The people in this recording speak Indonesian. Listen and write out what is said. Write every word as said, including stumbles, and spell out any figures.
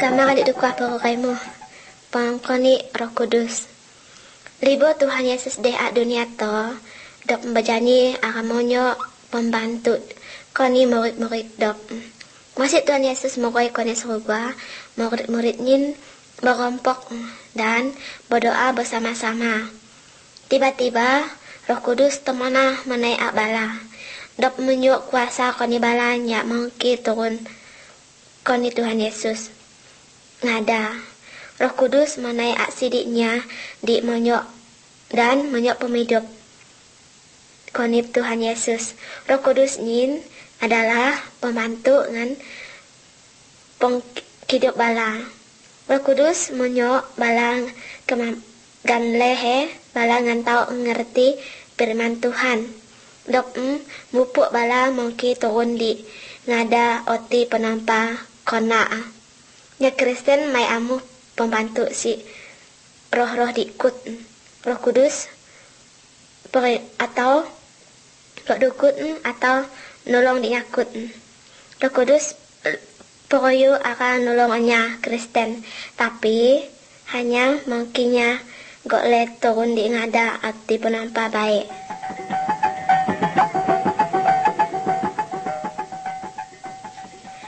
Kamar adik duka peroraimu, pangkoni Roh Kudus. Libo Tuhan Yesus deh ak dunia to, dok membajani aramonyo pembantu koni murid-murid dok. Masih Tuhan Yesus mogoi koni surga, murid-murid nyin berompok dan berdoa bersama-sama. Tiba-tiba Roh Kudus temana menai ak bala, dok menyuk kuasa koni bala nyak mungkin turun koni Tuhan Yesus. Ngada Roh Kudus menai ak sidiknya di menyok dan menyok pemidup koni Tuhan Yesus. Roh Kudus nyin adalah pembantu ngan penghidup bala. Roh Kudus menyok bala kemam gan lehe bala ngan tau ngerti firman Tuhan. Dok em mupuk bala mungkin turun di ngada oti penampa kona. Ya Kristen mai amu pembantu si roh-roh diikut Roh Kudus atau Roh Dukut atau nolong dinyakut. Roh Kudus poroyu akan nolongnya Kristen, tapi hanya mungkinnya gok le turun di ngada arti penampa baik.